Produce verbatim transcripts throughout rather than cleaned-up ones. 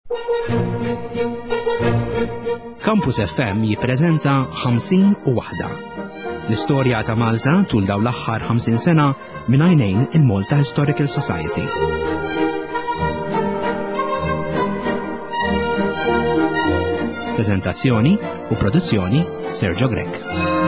Campus F M jippreżenta ħamsin u waħda. L-istorja ta' Malta tul dawn l-aħħar ħamsin sena minn għajnejn il-Malta Historical Society. Preżentazzjoni u produzzjoni Sergio Grek.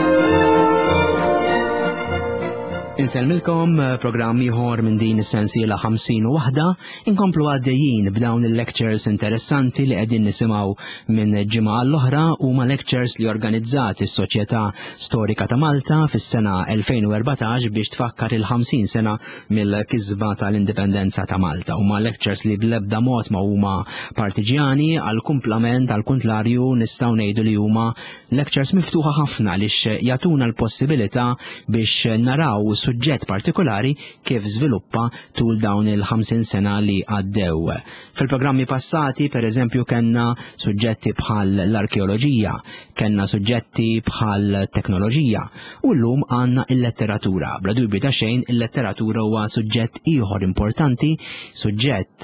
Inselmilkom programm ieħor minn din is-sensiela ħamsin u waħda, inkomplu għaddejjin b'dawn il-lectures interessanti li qegħdin nisimgħu minn ġimgħa l-oħra huma lectures li organizzat is-Soċjetà Storika ta' Malta fis-sena elfejn u erbatax biex tfakkar il-ħamsin sena mill-kisba tal-indipendenza ta' Malta. Huma lectures li bl-ebda mod ma huma partiġjani, għal kumplament għal kuntrarju nistgħu ngħidu li huma lectures miftuħa ħafna lix jagħtuna l-possibilità biex naraw suġġett partikolari kif żviluppa tul dawn il-ħamsin sena li għaddew. Fil-programmi passati, per eżempju, kellna suġġetti bħal l-arkeoloġija, kellna suġġetti bħal teknoloġija, u llum għandna il-letteratura. Bla dubju ta' xejn, il-letteratura huwa suġġett ieħor importanti, suġġett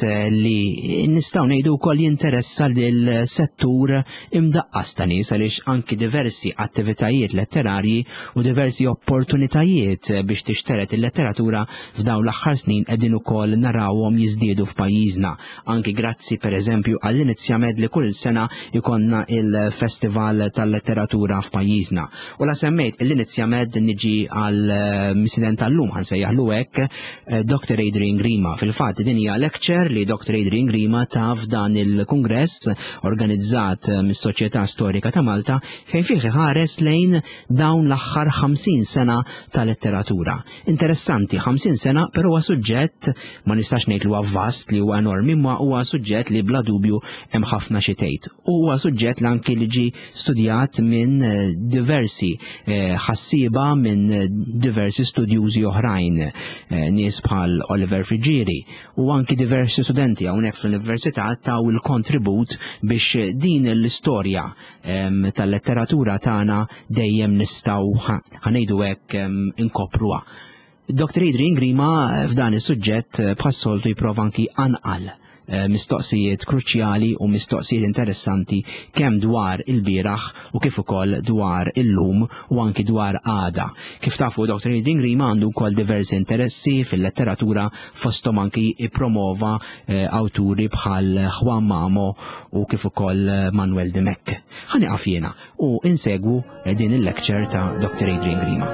li nistgħu ngħidu wkoll jinteressa lil-settur imdaqqas ta' nies għaliex anki diversi attivitajiet letterarji u diversi opportunitajiet biex tixteret il-letteratura f'dawn l-aħħar snin qegħdin ukoll narawhom jiżdiedu f'pajjiżna, anki grazzi pereżempju għall-inizjament li kull sena ikonna il-Festival tal-Letteratura f'pajjiżna. U la semmejt l-inizjament niġi għal misiden tal-lum ħansejjaħlu hekk doktor Adrian Grima. Fil-fatt din hija lecture li doktor Adrian Grima ta' f'dan il-kungress organizzat mis-Soċjetà Storika ta' Malta fejn fih ħares lejn dawn l-aħħar ħamsin sena tal-letteratura. Interessanti, ħamsin sena, però huwa suġġett ma nistax ngħid li huwa vast li huwa enormi, ma huwa suġġett li bla dubju hemm ħafna xi tgħid. U huwa suġġett li anke li ġi studjat minn diversi ħassieba minn diversi studjużi oħrajn, nies bħal Oliver Frigieri u anke diversi studenti hawnhekk fl-Università taw il-kontribut biex din l-istorja tal-letteratura tagħna dejjem nistgħu ħanejdu hekk inkopruha. doktor Adrian Grima f'dan is-suġġett bħas-soltu jipprova anki anqal mistoqsijiet kruċjali u mistoqsijiet interessanti kemm dwar il-bieraħ u kif ukoll dwar illum u anki dwar għada. Kif tafu doktor Adrian Grima għandu wkoll diversi interessi fil-letteratura fosthom anki ippromova awturi bħal Juan Mamo u kif ukoll Manuel de Mecque. Ħanieqaf jiena u insegwu din il-lecture ta' doktor Adrian Grima.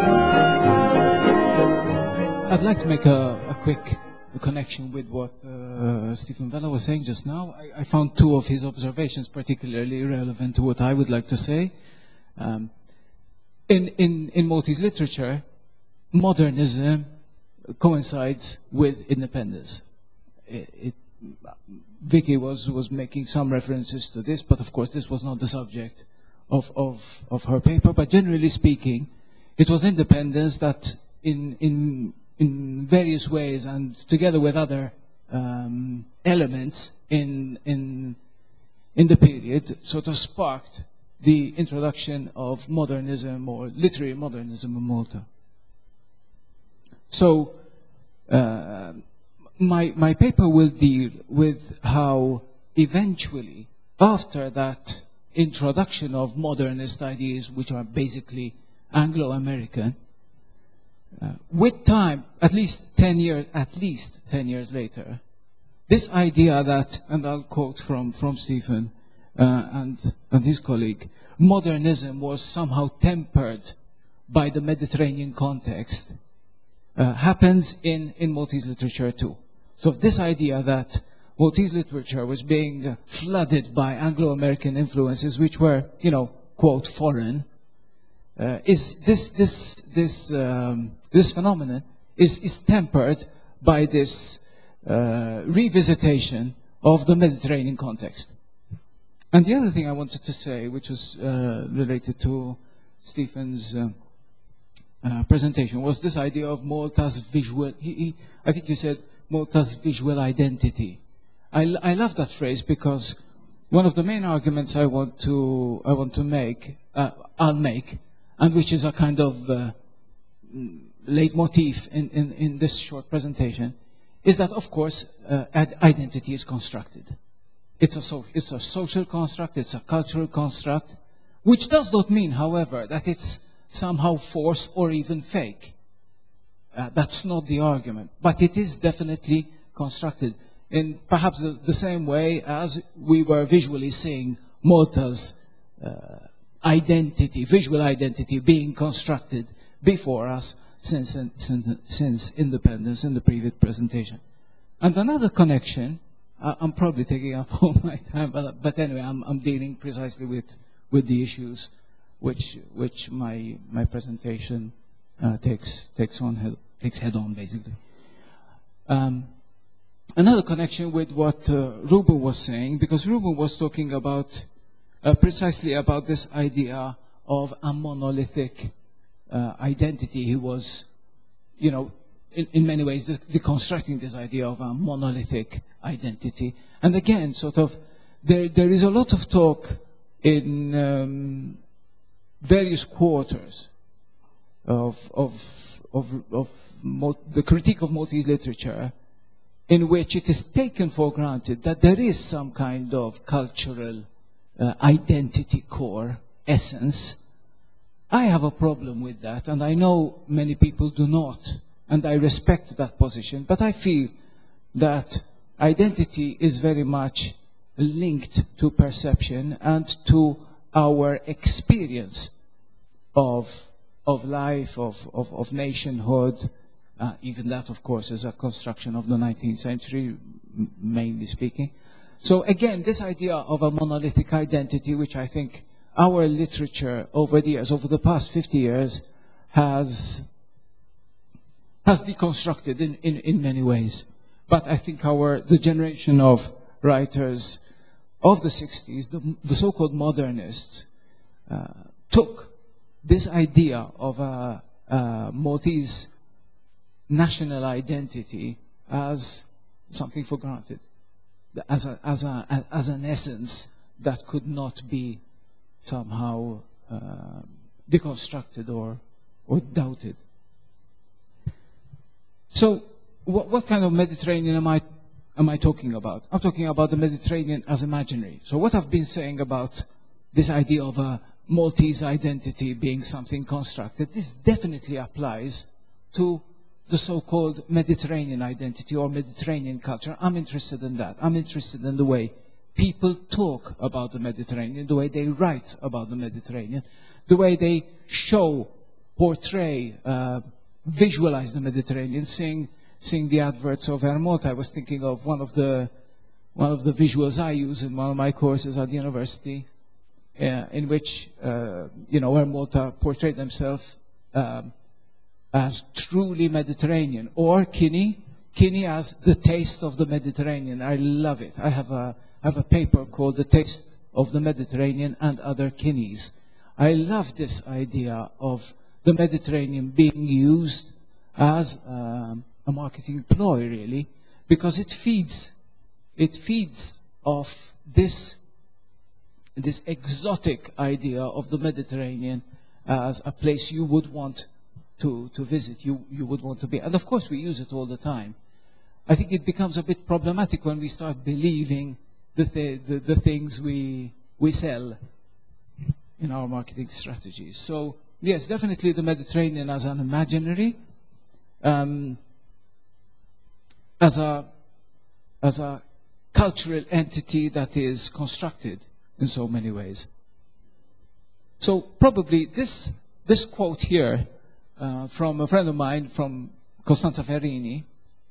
I'd like to make a, a quick connection with what uh, Stephen Vella was saying just now. I, I found two of his observations particularly relevant to what I would like to say. Um, in, in, in Maltese literature, modernism coincides with independence. It, it, Vicky was, was making some references to this, but of course this was not the subject of, of, of her paper. But generally speaking, it was independence that in, in in various ways and together with other um, elements in, in, in the period sort of sparked the introduction of modernism or literary modernism in Malta. So uh, my, my paper will deal with how eventually after that introduction of modernist ideas, which are basically Anglo-American, Uh, with time, at least ten years, at least ten years later, this idea that, and I'll quote from from Stephen uh, and and his colleague, modernism was somehow tempered by the Mediterranean context, uh, happens in in Maltese literature too. So this idea that Maltese literature was being flooded by Anglo-American influences, which were, you know, quote foreign, uh, is this this this. Um, This phenomenon is, is tempered by this uh, revisitation of the Mediterranean context. And the other thing I wanted to say, which was uh, related to Stephen's uh, uh, presentation, was this idea of Malta's visual, he, he, I think you said Malta's visual identity. I, I love that phrase because one of the main arguments I want to, I want to make, uh, I'll make, and which is a kind of uh, leitmotif in, in, in this short presentation, is that, of course, uh, identity is constructed. it's a, so, it's a social construct, it's a cultural construct, which does not mean, however, that it's somehow false or even fake. Uh, that's not the argument. But it is definitely constructed in perhaps the, the same way as we were visually seeing Malta's uh, identity, visual identity being constructed before us since, since, since independence in the previous presentation. And another connection, uh, I'm probably taking up all my time, but, but anyway, I'm, I'm dealing precisely with, with the issues which, which my, my presentation uh, takes, takes, on head, takes head on, basically. Um, another connection with what uh, Ruben was saying, because Ruben was talking about uh, precisely about this idea of a monolithic uh, identity. He was, you know, in, in many ways deconstructing this idea of a monolithic identity. And again, sort of, there, there is a lot of talk in um, various quarters of, of, of, of the critique of Maltese literature, in which it is taken for granted that there is some kind of cultural uh, identity core, essence. I have a problem with that, and I know many people do not, and I respect that position, but I feel that identity is very much linked to perception and to our experience of, of life, of, of, of nationhood. Uh, even that, of course, is a construction of the nineteenth century, mainly speaking. So again, this idea of a monolithic identity, which I think our literature over the years, over the past fifty years, has, has deconstructed in, in, in many ways. But I think our, the generation of writers of the sixties, the, the so-called modernists, uh, took this idea of a, a Maltese national identity as something for granted, as, a, as, a, as an essence that could not be somehow uh, deconstructed or, or doubted. So what, what kind of Mediterranean am I, am I talking about? I'm talking about the Mediterranean as imaginary. So what I've been saying about this idea of a Maltese identity being something constructed, this definitely applies to the so-called Mediterranean identity or Mediterranean culture. I'm interested in that. I'm interested in the way people talk about the Mediterranean, the way they write about the Mediterranean, the way they show, portray, uh, visualize the Mediterranean, seeing, seeing the adverts of Air Malta. I was thinking of one of the, one of the visuals I use in one of my courses at the university, uh, in which, uh, you know, Air Malta portrayed themselves um, as truly Mediterranean, or Kinney, Kinney as the taste of the Mediterranean. I love it. I have a, I have a paper called The Taste of the Mediterranean and Other Kinneys. I love this idea of the Mediterranean being used as um, a marketing ploy, really, because it feeds, it feeds off this, this exotic idea of the Mediterranean as a place you would want To, to visit, you, you would want to be. And of course we use it all the time. I think it becomes a bit problematic when we start believing the, th the, the things we, we sell in our marketing strategies. So yes, definitely the Mediterranean as an imaginary, um, as, a, as a cultural entity that is constructed in so many ways. So probably this, this quote here, Uh, from a friend of mine, from Costanza Ferrini,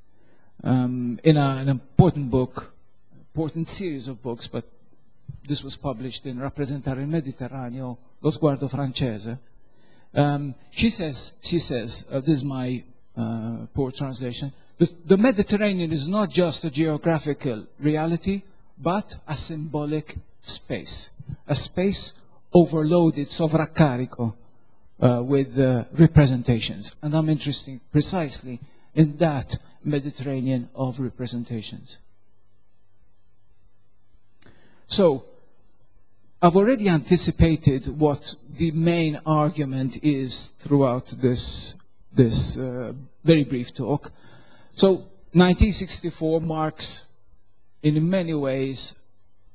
um, in a, an important book, important series of books, but this was published in Rappresentare il Mediterraneo, Lo Sguardo Francese. Um, she says, she says uh, this is my uh, poor translation, the, the Mediterranean is not just a geographical reality, but a symbolic space, a space overloaded, sovraccarico, Uh, with uh, representations. And I'm interested precisely in that Mediterranean of representations. So, I've already anticipated what the main argument is throughout this, this uh, very brief talk. So, nineteen sixty-four marks, in many ways,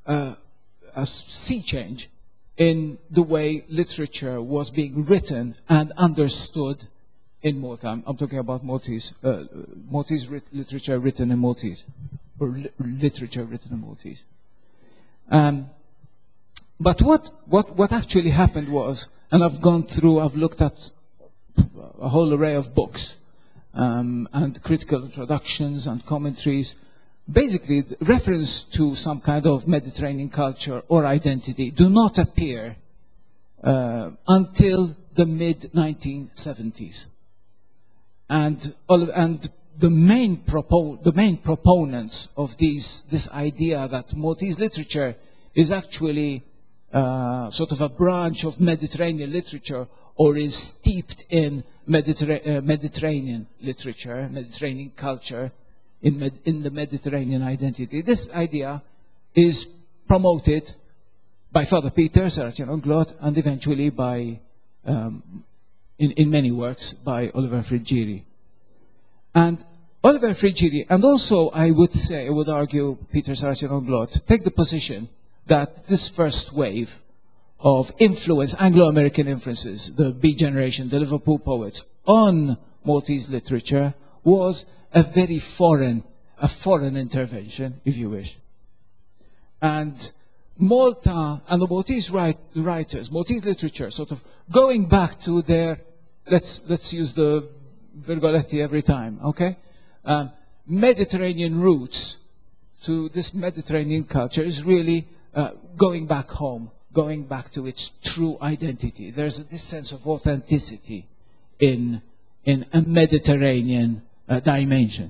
uh, a sea change in the way literature was being written and understood in Malta. I'm, I'm talking about Maltese, uh, Maltese writ literature written in Maltese, or li literature written in Maltese. Um, but what, what, what actually happened was, and I've gone through, I've looked at a whole array of books um, and critical introductions and commentaries. Basically, the reference to some kind of Mediterranean culture or identity do not appear uh, until the mid nineteen seventies. And, and the, main propo the main proponents of these, this idea that Maltese literature is actually uh, sort of a branch of Mediterranean literature, or is steeped in Mediterra uh, Mediterranean literature, Mediterranean culture, in, med in the Mediterranean identity. This idea is promoted by Father Peter, Saraceano Glot, and eventually by, um, in, in many works, by Oliver Friggeri. And Oliver Friggeri, and also I would say, I would argue, Peter Saraceano Glot, take the position that this first wave of influence, Anglo-American influences, the Beat Generation, the Liverpool poets, on Maltese literature was a very foreign, a foreign intervention, if you wish. And Malta and the Maltese write, writers, Maltese literature, sort of going back to their, let's, let's use the Virgoletti every time, okay? Um, Mediterranean roots to this Mediterranean culture is really uh, going back home, going back to its true identity. There's this sense of authenticity in, in a Mediterranean uh, dimension.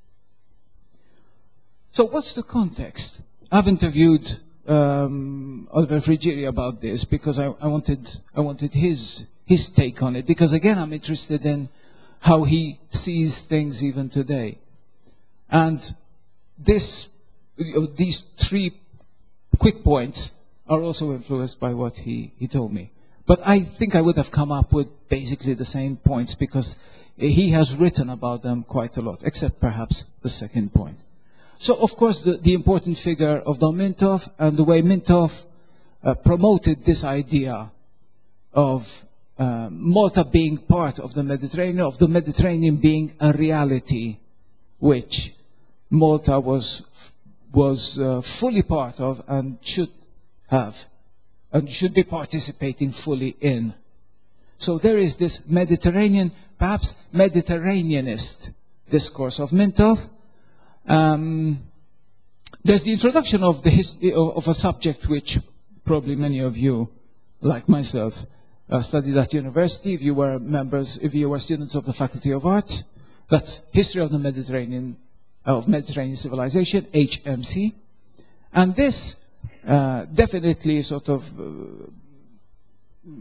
So what's the context? I've interviewed um, Oliver Friggeri about this because I, I wanted, I wanted his, his take on it, because again, I'm interested in how he sees things even today. And this, these three quick points are also influenced by what he, he told me. But I think I would have come up with basically the same points, because he has written about them quite a lot, except perhaps the second point. So, of course, the, the important figure of Don Mintoff and the way Mintoff uh, promoted this idea of uh, Malta being part of the Mediterranean, of the Mediterranean being a reality which Malta was, was uh, fully part of and should have, and should be participating fully in. So there is this Mediterranean, perhaps Mediterraneanist discourse of Mintoff. Um, there's the introduction of, the his of a subject which probably many of you, like myself, uh, studied at university. If you were members, if you were students of the Faculty of Arts, that's History of the Mediterranean, of Mediterranean Civilization, H M C, and this uh, definitely sort of uh,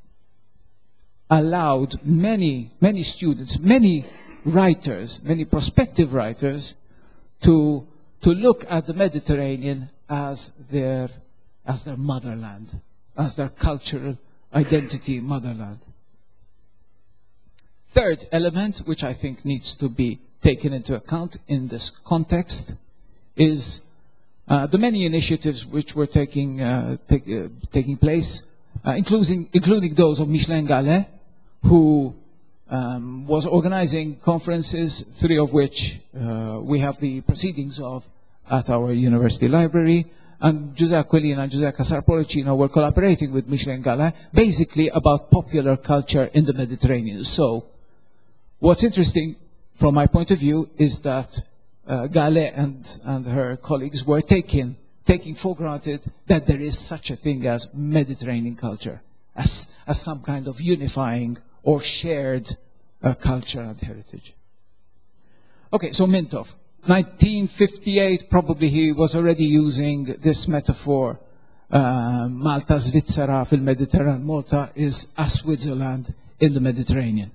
allowed many, many students, many writers, many prospective writers, to to look at the Mediterranean as their as their motherland, as their cultural identity motherland. Third element, which I think needs to be taken into account in this context, is uh, the many initiatives which were taking uh, take, uh, taking place, uh, including including those of Michelin Gallet, who Um, was organizing conferences, three of which uh, we have the proceedings of at our university library, and Giuseppe Aquilina and Giuseppe Casar Pollicino were collaborating with Michelin Gallet, basically about popular culture in the Mediterranean. So, what's interesting from my point of view is that uh, Gallet and, and her colleagues were taking, taking for granted that there is such a thing as Mediterranean culture, as, as some kind of unifying or shared uh, culture and heritage. Okay, so Mintoff. nineteen fifty-eight, probably he was already using this metaphor. Uh, Malta Svizzera fil Mediterranean. Malta is a Switzerland in the Mediterranean.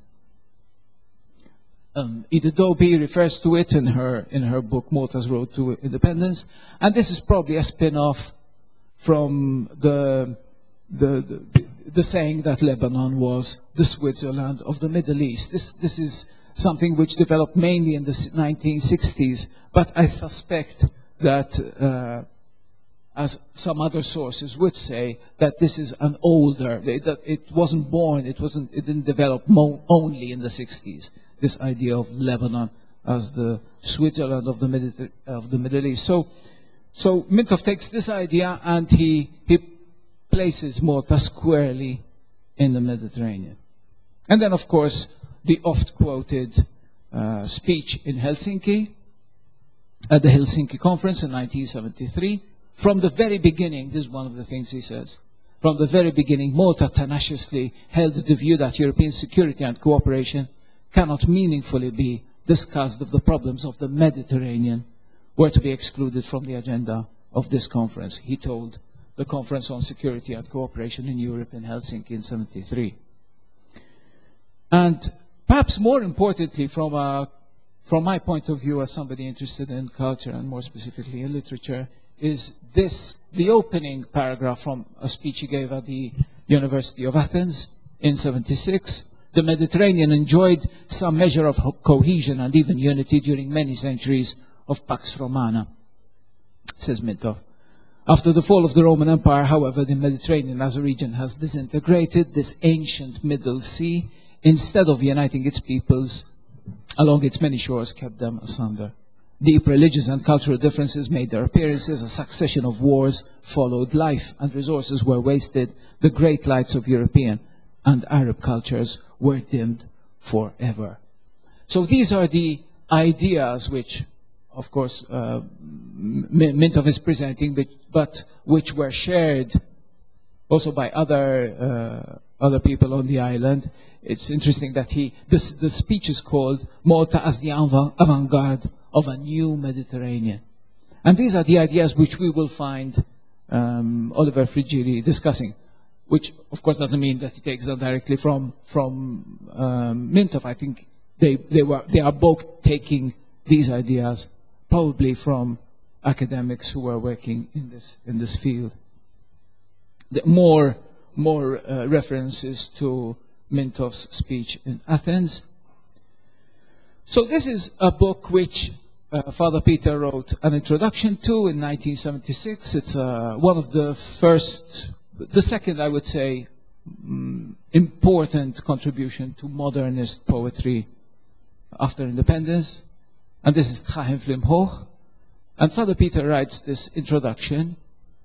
Um, Edith Dobie refers to it in her, in her book, Malta's Road to Independence. And this is probably a spin-off from the, the, the the saying that Lebanon was the Switzerland of the Middle East. This, this is something which developed mainly in the nineteen sixties, but I suspect that uh, as some other sources would say, that this is an older, that it wasn't born, it wasn't, it didn't develop mo only in the sixties. This idea of Lebanon as the Switzerland of the, Mediter of the Middle East. So, so Mintoff takes this idea and he, he places Malta squarely in the Mediterranean. And then, of course, the oft-quoted uh, speech in Helsinki, at the Helsinki Conference in nineteen seventy-three. From the very beginning, this is one of the things he says, from the very beginning, Malta tenaciously held the view that European security and cooperation cannot meaningfully be discussed if the problems of the Mediterranean were to be excluded from the agenda of this conference. He told the Conference on Security and Cooperation in Europe in Helsinki in seventy-three. And perhaps more importantly, from, a, from my point of view as somebody interested in culture and more specifically in literature, is this, the opening paragraph from a speech he gave at the University of Athens in seventy-six. The Mediterranean enjoyed some measure of cohesion and even unity during many centuries of Pax Romana, says Mintoff. After the fall of the Roman Empire, however, the Mediterranean as a region has disintegrated. This ancient Middle Sea, instead of uniting its peoples along its many shores, kept them asunder. Deep religious and cultural differences made their appearances. A succession of wars followed. Life and resources were wasted. The great lights of European and Arab cultures were dimmed forever. So these are the ideas which, of course, uh, Mintoff is presenting, but, but which were shared also by other, uh, other people on the island. It's interesting that he, this, the speech is called Malta as the avant-garde of a new Mediterranean. And these are the ideas which we will find um, Oliver Frigieri discussing, which of course doesn't mean that he takes them directly from, from um, Mintoff. I think they, they, were, they are both taking these ideas probably from academics who are working in this, in this field. The more more uh, references to Mintoff's speech in Athens. So this is a book which uh, Father Peter wrote an introduction to in nineteen seventy-six. It's uh, one of the first, the second, I would say, um, important contribution to modernist poetry after independence. And this is Tchahem Flim Hoch. And Father Peter writes this introduction,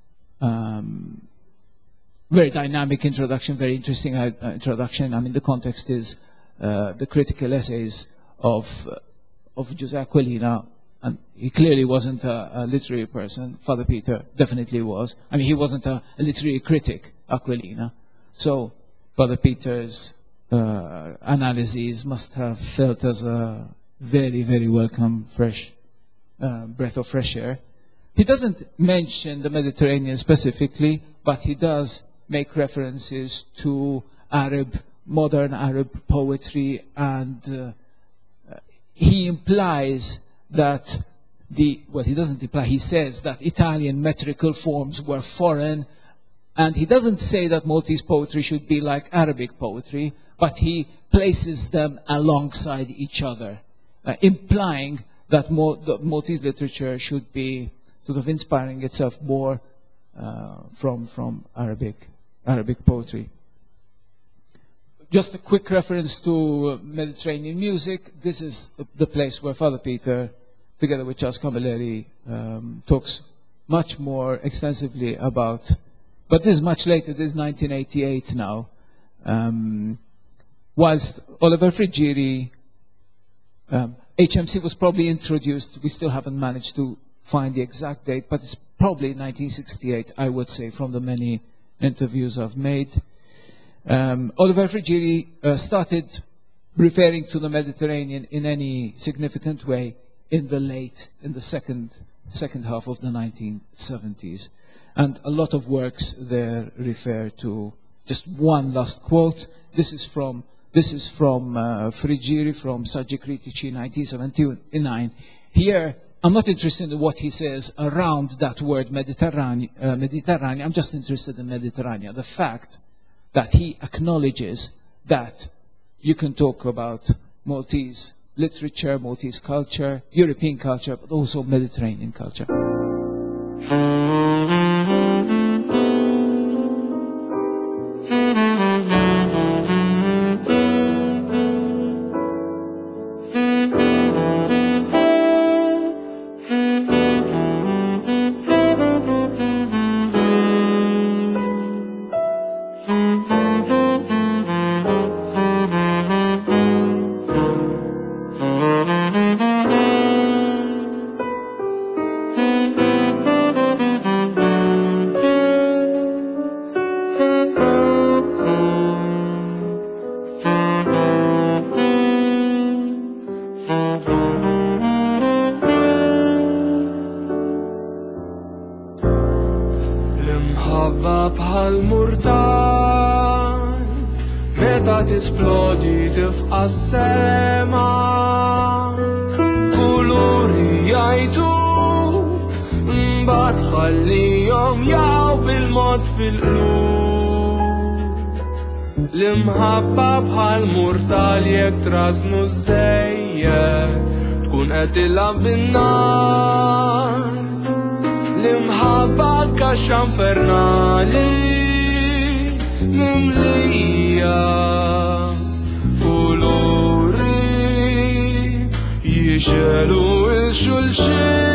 um, very dynamic introduction, very interesting uh, introduction. I mean, the context is uh, the critical essays of, uh, of Jose Aquilina, and he clearly wasn't a, a literary person. Father Peter definitely was. I mean, he wasn't a, a literary critic, Aquilina. So Father Peter's uh, analyses must have felt as a very, very welcome, fresh uh, breath of fresh air. He doesn't mention the Mediterranean specifically, but he does make references to Arab, modern Arab poetry, and uh, he implies that the, well, he doesn't imply, he says that Italian metrical forms were foreign, and he doesn't say that Maltese poetry should be like Arabic poetry, but he places them alongside each other, uh, implying that Mal the Maltese literature should be sort of inspiring itself more uh, from, from Arabic Arabic poetry. Just a quick reference to Mediterranean music. This is the place where Father Peter, together with Charles Camilleri, um, talks much more extensively about, but this is much later, this is nineteen eighty-eight now. Um, whilst Oliver Frigieri, um, H M C was probably introduced, we still haven't managed to find the exact date, but it's probably nineteen sixty-eight, I would say, from the many interviews I've made. Um, Oliver Frigieri uh, started referring to the Mediterranean in any significant way in the late, in the second, second half of the nineteen seventies. And a lot of works there refer to, just one last quote, this is from, this is from uh, Frigieri, from Saggi Critici, nineteen seventy-nine. Here, I'm not interested in what he says around that word Mediterranean, uh, Mediterranean. I'm just interested in Mediterranean. The fact that he acknowledges that you can talk about Maltese literature, Maltese culture, European culture, but also Mediterranean culture. L-imħabba bħal murtan meta tisplodi tifqa' s-sema, kuluri jgħidu mbagħad ħallihom jaqgħu bil-mod fil-qlub. L-imħabba bħal murtal jekk trażnu żejjed tkun qed tilgħab bin-nar. L-imħabba kaxxa infernali mimlija kuluri jixelu l-xulxin.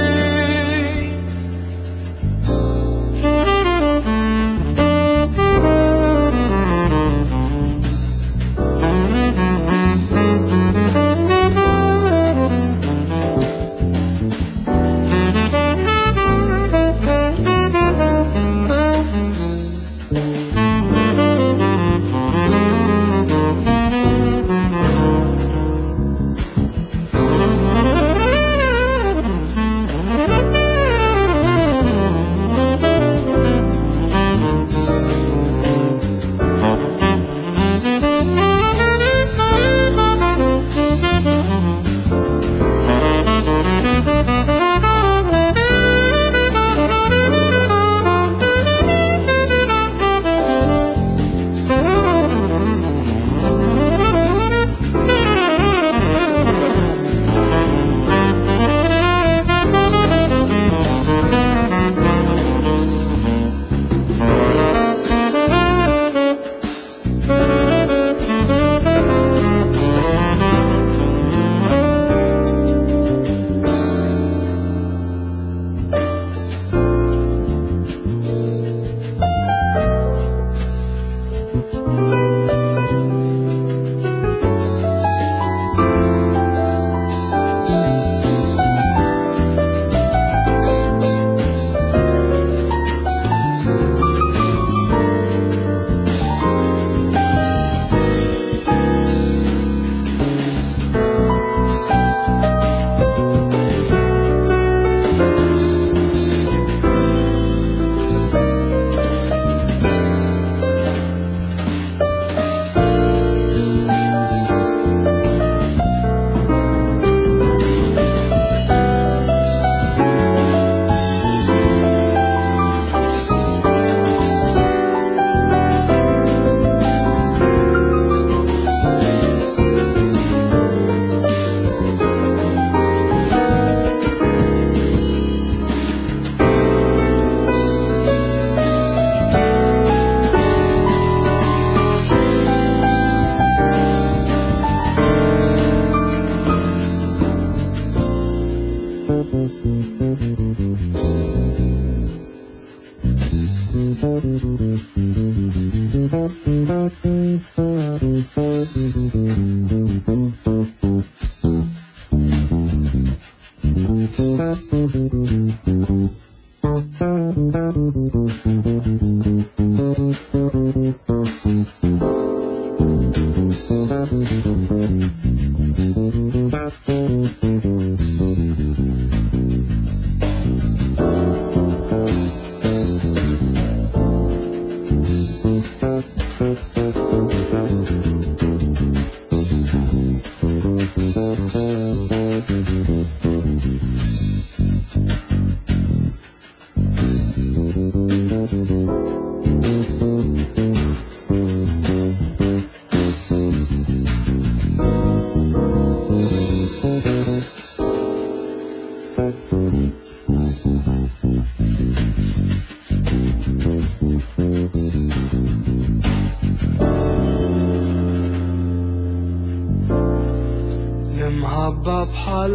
L-imħabba bħal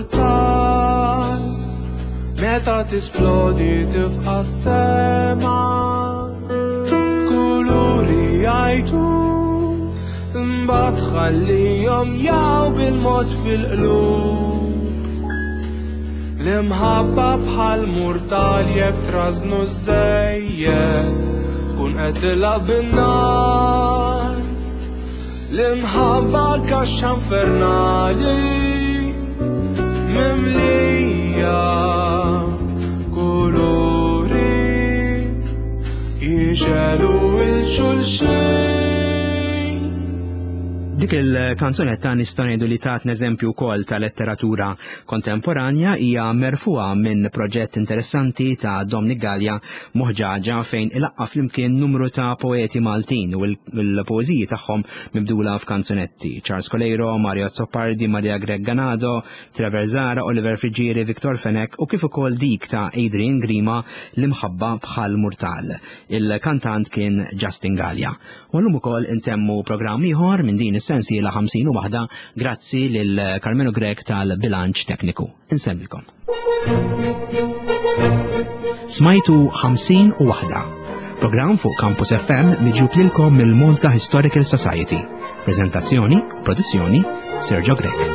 murtal meta tisplodi tifqa' s-sema, kuluri jgħidu imbagħad ħallihom jaqgħu bil-mod fil-qlub. L-imħabba bħal murtal jekk trażnu żejjed tkun qed tilgħab bin-nar. L-imħabba kaxxa infernali mimlija kuluri nixelu il-xulxin. Dik il-kanzunetta nistgħu ngħidu li tatna eżempju wkoll ta' letteratura kontemporanja hija merfuqa minn proġett interessanti ta' Dominic Gallia Moħġaġa fejn ilaqqa flimkien numru ta' poeti Maltin u l-poeżiji tagħhom mibdula f'kanzunetti. Charles Coleiro, Mario Zoppardi, Maria Greg Ganado, Trevor Zara, Oliver Frigieri, Viktor Fenek u kif ukoll dik ta' Adrian Grima l-imħabba bħal Murtal. Il-kantant kien Justin Gallia. U llum ukoll intemmu programm ieħor minn din sensiela ħamsin u waħda grazzi lil Carmelo Grek tal-bilanċ tekniku. Insemmilkom. Smajtu ħamsin u waħda. Programm fuq Campus F M miġjub lilkom mill-Malta Historical Society. Preżentazzjoni u produzzjoni Sergio Grek.